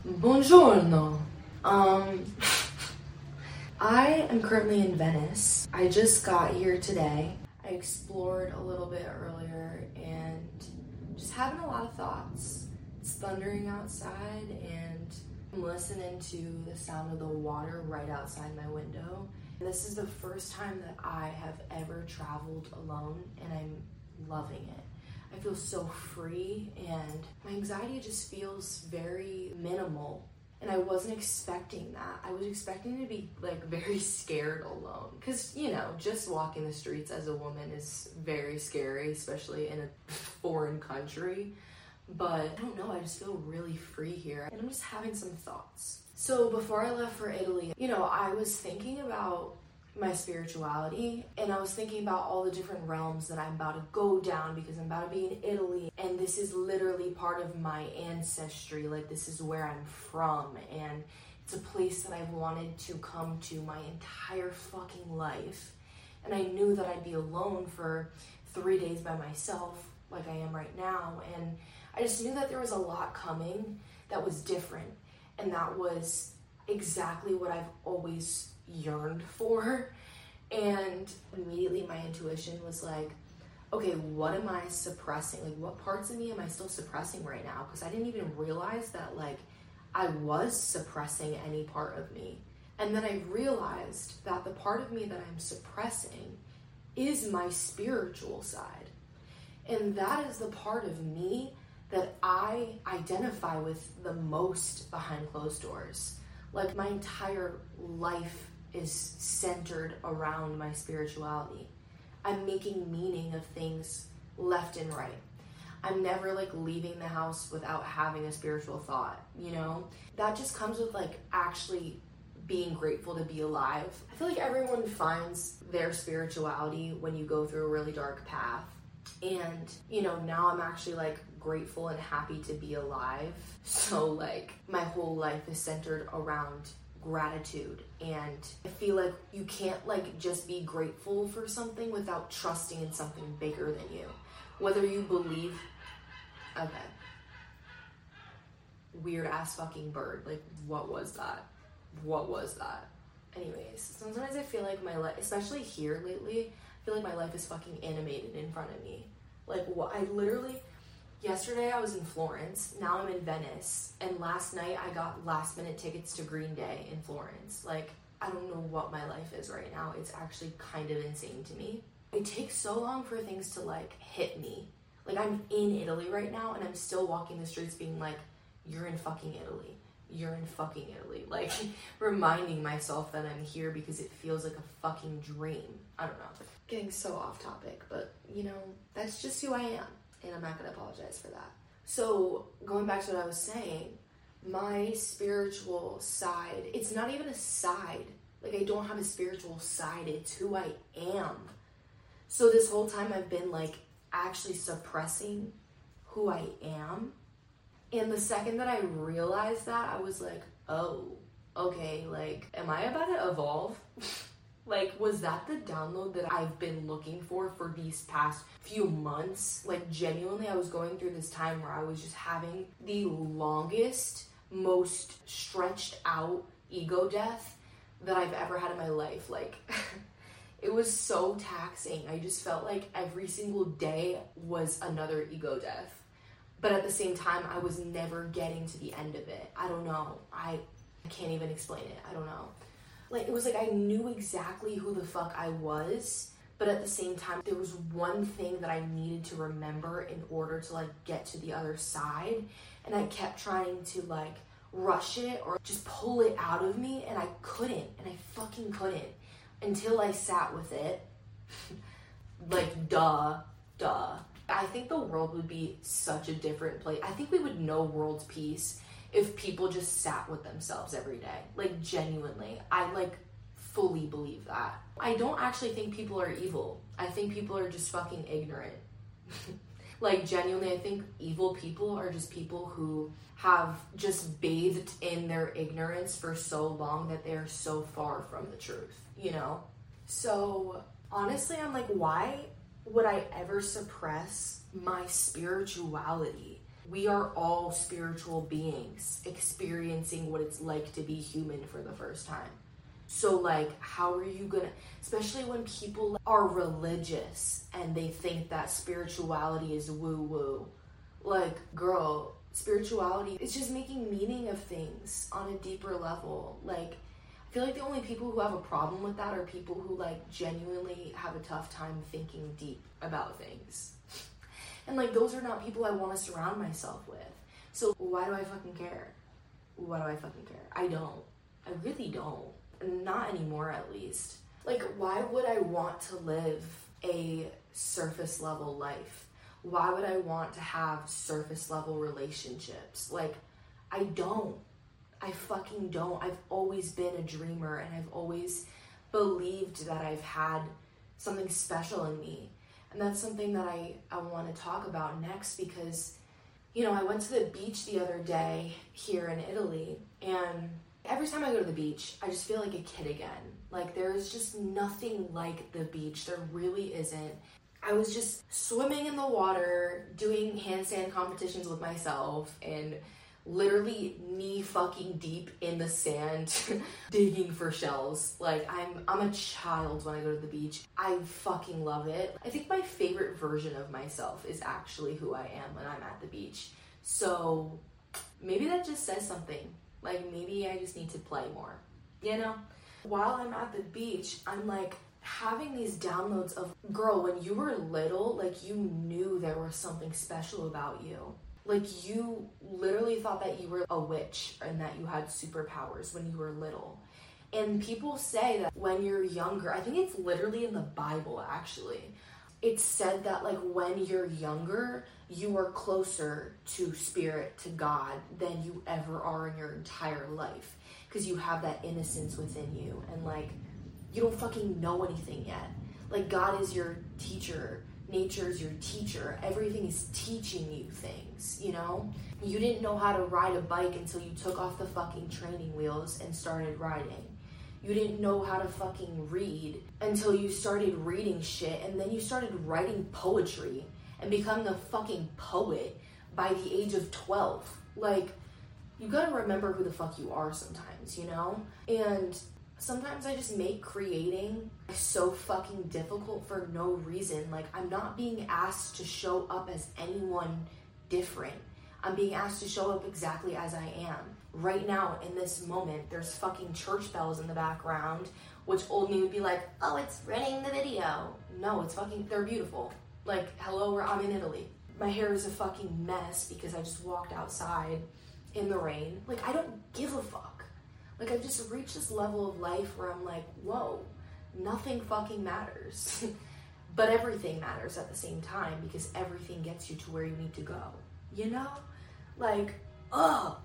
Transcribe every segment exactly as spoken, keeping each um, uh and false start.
Buongiorno. Um, I am currently in Venice. I just got here today. I explored a little bit earlier and just having a lot of thoughts. It's thundering outside and I'm listening to the sound of the water right outside my window. This is the first time that I have ever traveled alone and I'm loving it. I feel so free and my anxiety just feels very minimal. And I wasn't expecting that. I was expecting to be like very scared alone. Cause you know, just walking the streets as a woman is very scary, especially in a foreign country. But I don't know, I just feel really free here. And I'm just having some thoughts. So before I left for Italy, you know, I was thinking about my spirituality and I was thinking about all the different realms that I'm about to go down because I'm about to be in Italy and this is literally part of my ancestry. Like this is where I'm from and it's a place that I've wanted to come to my entire fucking life. And I knew that I'd be alone for three days by myself like I am right now. And I just knew that there was a lot coming that was different and that was exactly what I've always yearned for. And immediately my intuition was like, okay, what am I suppressing? Like what parts of me am I still suppressing right now? Because I didn't even realize that like I was suppressing any part of me. And then I realized that the part of me that I'm suppressing is my spiritual side. And that is the part of me that I identify with the most behind closed doors. Like my entire life is centered around my spirituality. I'm making meaning of things left and right. I'm never like leaving the house without having a spiritual thought, you know? That just comes with like actually being grateful to be alive. I feel like everyone finds their spirituality when you go through a really dark path. And, you know, now I'm actually like grateful and happy to be alive. So like my whole life is centered around gratitude. And I feel like you can't like just be grateful for something without trusting in something bigger than you. Whether you believe, okay. Weird ass fucking bird. Like what was that? What was that? Anyways, sometimes I feel like my life, especially here lately, I feel like my life is fucking animated in front of me. Like what I literally, yesterday I was in Florence, now I'm in Venice, and last night I got last minute tickets to Green Day in Florence. Like, I don't know what my life is right now. It's actually kind of insane to me. It takes so long for things to like hit me. Like I'm in Italy right now and I'm still walking the streets being like, you're in fucking Italy. You're in fucking Italy. Like reminding myself that I'm here because it feels like a fucking dream. I don't know. Getting so off topic, but you know, that's just who I am. And I'm not going to apologize for that. So going back to what I was saying, my spiritual side, it's not even a side. Like I don't have a spiritual side. It's who I am. So this whole time I've been like actually suppressing who I am. And the second that I realized that, I was like, oh, okay, like, am I about to evolve? Like, was that the download that I've been looking for for these past few months? Like, genuinely, I was going through this time where I was just having the longest, most stretched out ego death that I've ever had in my life. Like, it was so taxing. I just felt like every single day was another ego death. But at the same time, I was never getting to the end of it. I don't know. I, I can't even explain it. I don't know. Like, it was like I knew exactly who the fuck I was, but at the same time, there was one thing that I needed to remember in order to, like, get to the other side, and I kept trying to, like, rush it or just pull it out of me, and I couldn't, and I fucking couldn't, until I sat with it. Like, duh, duh. I think the world would be such a different place. I think we would know world peace if people just sat with themselves every day. Like, genuinely. I, like, fully believe that. I don't actually think people are evil. I think people are just fucking ignorant. Like, genuinely, I think evil people are just people who have just bathed in their ignorance for so long that they're so far from the truth, you know? So, honestly, I'm like, why would I ever suppress my spirituality? We are all spiritual beings experiencing what it's like to be human for the first time. So like, how are you gonna, especially when people are religious and they think that spirituality is woo-woo. Like, girl, spirituality is just making meaning of things on a deeper level. Like, I feel like the only people who have a problem with that are people who like genuinely have a tough time thinking deep about things. And like, those are not people I want to surround myself with. So why do I fucking care? Why do I fucking care? I don't. I really don't. Not anymore, at least. Like, why would I want to live a surface level life? Why would I want to have surface level relationships? Like, I don't. I fucking don't. I've always been a dreamer, and I've always believed that I've had something special in me. And that's something that I, I want to talk about next because, you know, I went to the beach the other day here in Italy, and every time I go to the beach, I just feel like a kid again. Like, there is just nothing like the beach. There really isn't. I was just swimming in the water, doing handstand competitions with myself, and literally knee fucking deep in the sand, digging for shells. Like, I'm I'm a child when I go to the beach. I fucking love it. I think my favorite version of myself is actually who I am when I'm at the beach. So maybe that just says something. Like, maybe I just need to play more, you know? While I'm at the beach, I'm like having these downloads of, girl, when you were little, like, you knew there was something special about you. Like, you literally thought that you were a witch and that you had superpowers when you were little. And people say that when you're younger, I think it's literally in the Bible, actually. It's said that, like, when you're younger, you are closer to spirit, to God, than you ever are in your entire life. Because you have that innocence within you. And, like, you don't fucking know anything yet. Like, God is your teacher. Nature is your teacher. Everything is teaching you things, you know? You didn't know how to ride a bike until you took off the fucking training wheels and started riding. You didn't know how to fucking read until you started reading shit, and then you started writing poetry and become the fucking poet by the age of twelve. Like, you gotta remember who the fuck you are sometimes, you know? And sometimes I just make creating so fucking difficult for no reason. Like, I'm not being asked to show up as anyone different. I'm being asked to show up exactly as I am. Right now, in this moment, there's fucking church bells in the background, which old me would be like, oh, it's running the video. No, it's fucking, they're beautiful. Like, hello, I'm in Italy. My hair is a fucking mess because I just walked outside in the rain. Like, I don't give a fuck. Like, I've just reached this level of life where I'm like, whoa, nothing fucking matters. But everything matters at the same time because everything gets you to where you need to go. You know? Like, ugh.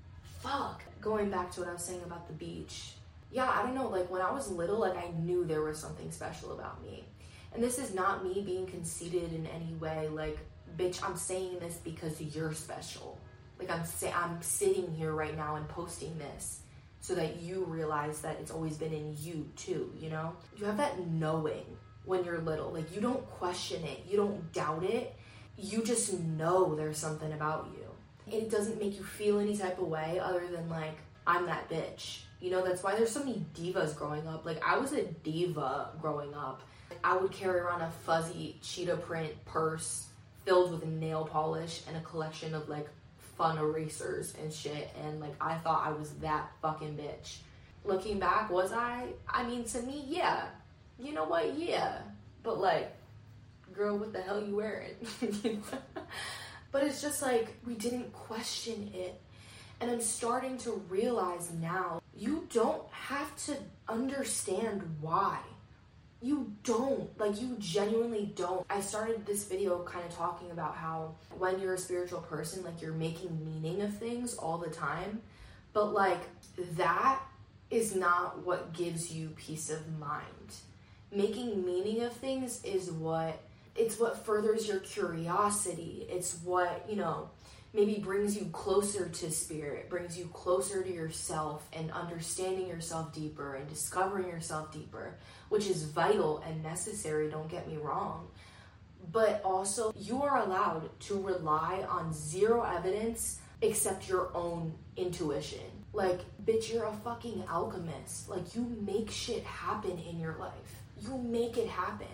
Fuck. Going back to what I was saying about the beach. Yeah, I don't know, like, when I was little, like, I knew there was something special about me. And this is not me being conceited in any way. Like, bitch, I'm saying this because you're special. Like, I'm say- I'm sitting here right now and posting this so that you realize that it's always been in you, too, you know? You have that knowing when you're little. Like, you don't question it. You don't doubt it. You just know there's something about you. It doesn't make you feel any type of way other than, like, I'm that bitch. You know, that's why there's so many divas growing up. Like, I was a diva growing up. I would carry around a fuzzy cheetah print purse filled with nail polish and a collection of, like, fun erasers and shit. And, like, I thought I was that fucking bitch. Looking back, was I? I mean, to me, yeah. You know what? Yeah. But, like, girl, what the hell you wearing? But it's just like, we didn't question it. And I'm starting to realize now, you don't have to understand why. You don't. Like, you genuinely don't. I started this video kind of talking about how when you're a spiritual person, like, you're making meaning of things all the time. But, like, that is not what gives you peace of mind. Making meaning of things is what It's what furthers your curiosity. It's what, you know, maybe brings you closer to spirit, brings you closer to yourself and understanding yourself deeper and discovering yourself deeper, which is vital and necessary, don't get me wrong. but also you are allowed to rely on zero evidence except your own intuition. Like, bitch, you're a fucking alchemist. Like, you make shit happen in your life. You make it happen.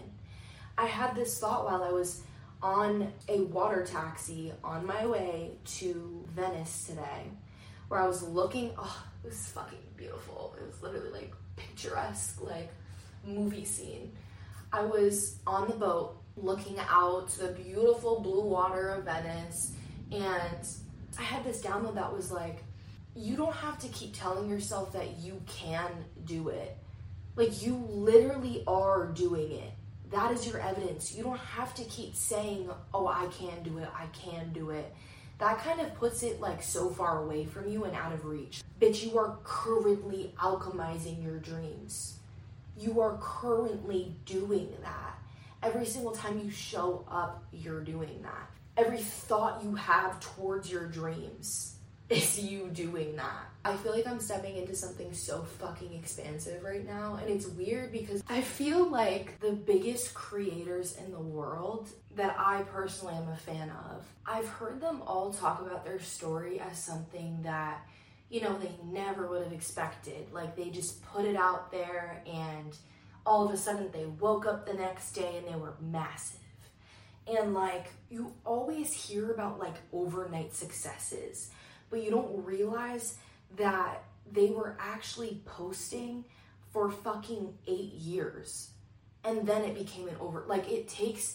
I had this thought while I was on a water taxi on my way to Venice today, where I was looking, oh, it was fucking beautiful. It was literally like picturesque, like movie scene. I was on the boat looking out to the beautiful blue water of Venice, and I had this download that was like, you don't have to keep telling yourself that you can do it. Like, you literally are doing it. That is your evidence. You don't have to keep saying, oh, I can do it, I can do it. That kind of puts it like so far away from you and out of reach. Bitch, you are currently alchemizing your dreams. You are currently doing that. Every single time you show up, you're doing that. Every thought you have towards your dreams is you doing that. I feel like I'm stepping into something so fucking expansive right now, and it's weird because I feel like the biggest creators in the world that I personally am a fan of, I've heard them all talk about their story as something that, you know, they never would have expected. Like, they just put it out there and all of a sudden they woke up the next day and they were massive. And like, you always hear about like overnight successes, but you don't realize that they were actually posting for fucking eight years. And then it became an over, like, it takes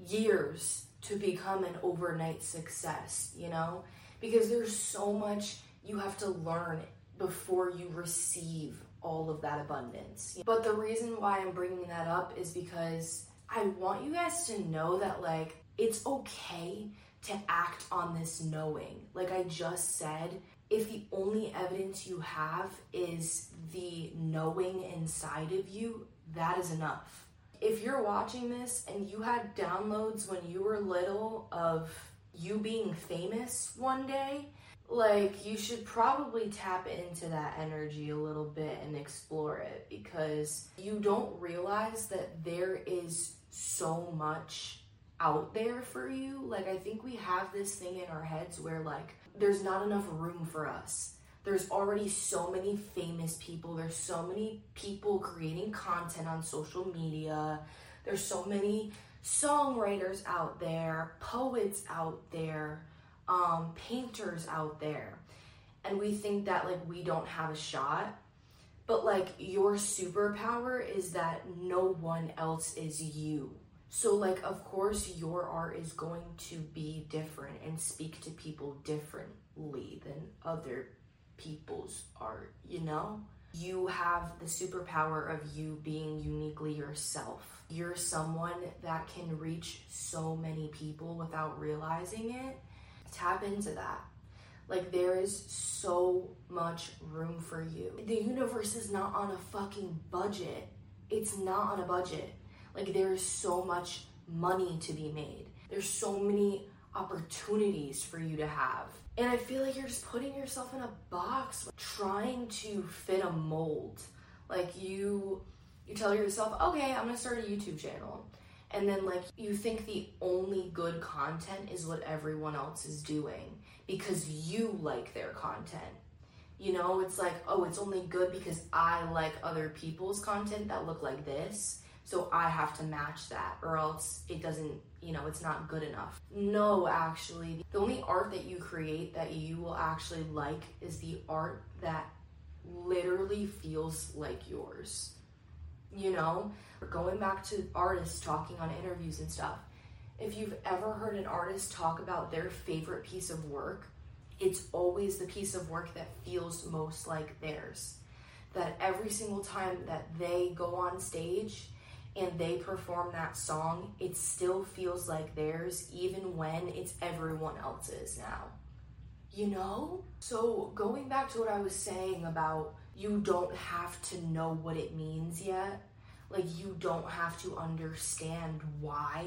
years to become an overnight success, you know? Because there's so much you have to learn before you receive all of that abundance. But the reason why I'm bringing that up is because I want you guys to know that, like, it's okay to act on this knowing. Like I just said, if the only evidence you have is the knowing inside of you, that is enough. If you're watching this and you had downloads when you were little of you being famous one day, like, you should probably tap into that energy a little bit and explore it, because you don't realize that there is so much out there for you. Like, I think we have this thing in our heads where, like, there's not enough room for us. There's already so many famous people. There's so many people creating content on social media. There's so many songwriters out there, poets out there, um, painters out there. And we think that, like, we don't have a shot. But, like, your superpower is that no one else is you. So, like, of course, your art is going to be different and speak to people differently than other people's art, you know? You have the superpower of you being uniquely yourself. You're someone that can reach so many people without realizing it. Tap into that. Like, there is so much room for you. The universe is not on a fucking budget. It's not on a budget. Like, there's so much money to be made. There's so many opportunities for you to have. And I feel like you're just putting yourself in a box, trying to fit a mold. Like, you you tell yourself, okay, I'm gonna start a YouTube channel. And then, like, you think the only good content is what everyone else is doing because you like their content. You know, it's like, oh, it's only good because I like other people's content that look like this, so I have to match that, or else it doesn't, you know, it's not good enough. No, actually, the only art that you create that you will actually like is the art that literally feels like yours. You know, going back to artists talking on interviews and stuff, if you've ever heard an artist talk about their favorite piece of work, it's always the piece of work that feels most like theirs. That every single time that they go on stage and they perform that song, it still feels like theirs, even when it's everyone else's now. You know? So going back to what I was saying about you don't have to know what it means yet. Like, you don't have to understand why.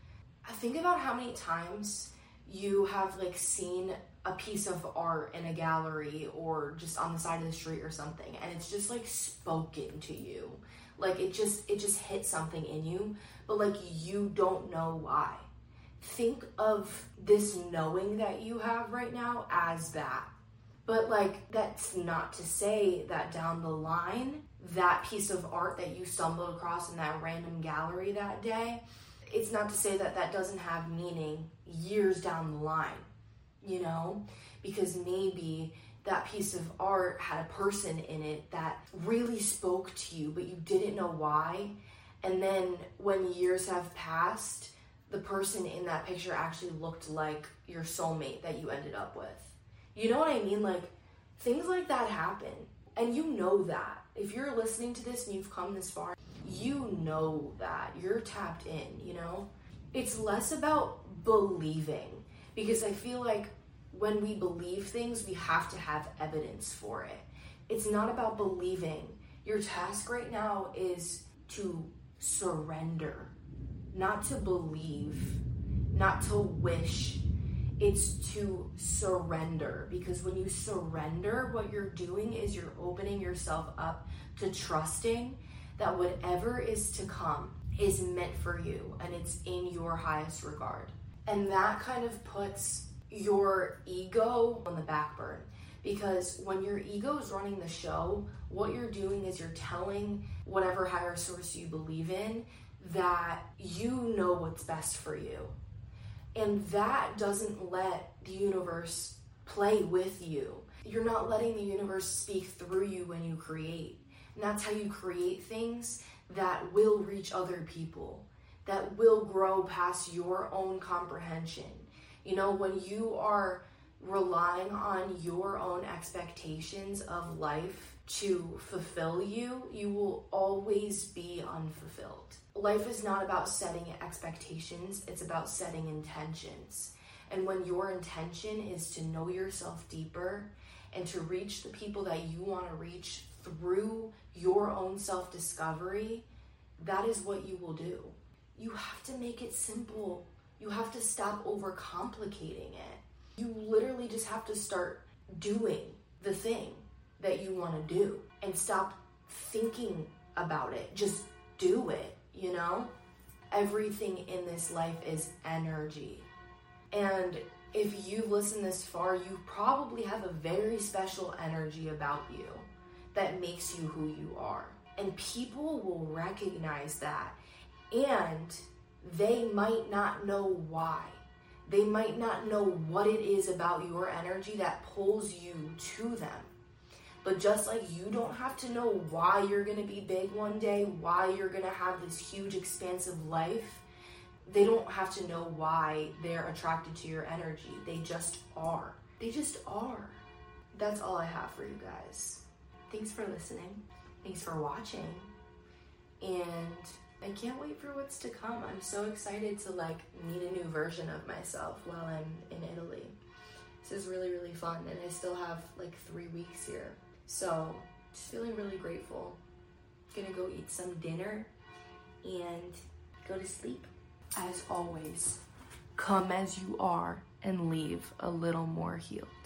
I think about how many times you have, like, seen a piece of art in a gallery or just on the side of the street or something, and it's just, like, spoken to you. Like it just, it just hit something in you, but like you don't know why. Think of this knowing that you have right now as that. But like, that's not to say that down the line, that piece of art that you stumbled across in that random gallery that day, it's not to say that that doesn't have meaning years down the line, you know? Because maybe that piece of art had a person in it that really spoke to you, but you didn't know why. And then when years have passed, the person in that picture actually looked like your soulmate that you ended up with. You know what I mean? Like, things like that happen. And you know that. If you're listening to this and you've come this far, you know that. You're tapped in, you know? It's less about believing, because I feel like when we believe things, we have to have evidence for it. It's not about believing. Your task right now is to surrender, not to believe, not to wish. It's to surrender, because when you surrender, what you're doing is you're opening yourself up to trusting that whatever is to come is meant for you and it's in your highest regard. And that kind of puts your ego on the back burner, because when your ego is running the show, what you're doing is you're telling whatever higher source you believe in that you know what's best for you. And that doesn't let the universe play with you. You're not letting the universe speak through you when you create. And that's how you create things that will reach other people, that will grow past your own comprehension. You know, when you are relying on your own expectations of life to fulfill you, you will always be unfulfilled. Life is not about setting expectations, it's about setting intentions. And when your intention is to know yourself deeper and to reach the people that you want to reach through your own self-discovery, that is what you will do. You have to make it simple. You have to stop overcomplicating it. You literally just have to start doing the thing that you want to do and stop thinking about it. Just do it, you know? Everything in this life is energy. And if you've listened this far, you probably have a very special energy about you that makes you who you are. And people will recognize that. And they might not know why. They might not know what it is about your energy that pulls you to them. But just like you don't have to know why you're going to be big one day, why you're going to have this huge expansive life, they don't have to know why they're attracted to your energy. They just are. They just are. That's all I have for you guys. Thanks for listening. Thanks for watching. And I can't wait for what's to come. I'm so excited to like meet a new version of myself while I'm in Italy. This is really, really fun, and I still have like three weeks here. So just feeling really grateful. Gonna go eat some dinner and go to sleep. As always, come as you are and leave a little more healed.